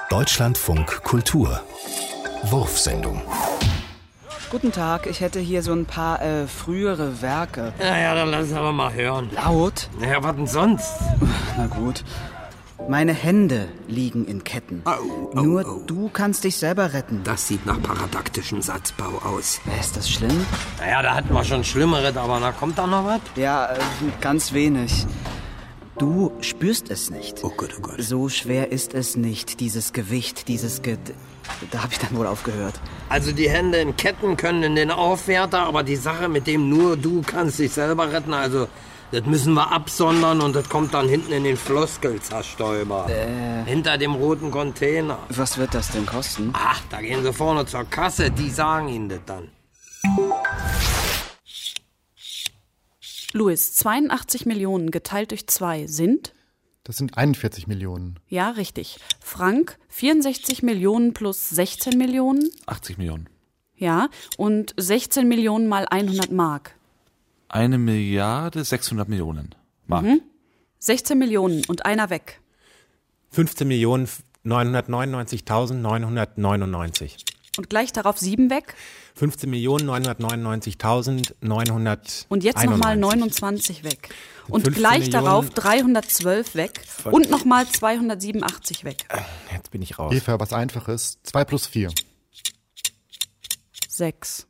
Deutschlandfunk Kultur Wurfsendung. Guten Tag, ich hätte hier so ein paar frühere Werke. Ja, dann lass es aber mal hören. Laut? Naja, was denn sonst? Na gut. Meine Hände liegen in Ketten. Nur du kannst dich selber retten. Das sieht nach paradaktischem Satzbau aus. Ist das schlimm? Naja, da hatten wir schon Schlimmeres, aber da kommt da noch was? Ja, ganz wenig. Du spürst es nicht. Oh Gott, oh Gott. So schwer ist es nicht, dieses Gewicht, Da habe ich dann wohl aufgehört. Also die Hände in Ketten können in den Aufwärter, aber die Sache, mit dem nur du kannst dich selber retten, also das müssen wir absondern und das kommt dann hinten in den Floskelzerstäuber. Hinter dem roten Container. Was wird das denn kosten? Ach, da gehen Sie vorne zur Kasse, die sagen Ihnen das dann. Louis, 82 Millionen geteilt durch 2 sind? Das sind 41 Millionen. Ja, richtig. Frank, 64 Millionen plus 16 Millionen? 80 Millionen. Ja, und 16 Millionen mal 100 Mark. 1 Milliarde 600 Millionen Mark. 16 Millionen und einer weg. 15.999.999. Und gleich darauf 7 weg. 15.999.900. Und jetzt nochmal 29 weg. Und 15 gleich Millionen. darauf 312 weg. Und nochmal 287 weg. Jetzt bin ich raus. Eva, was Einfaches. 2 plus 4. 6.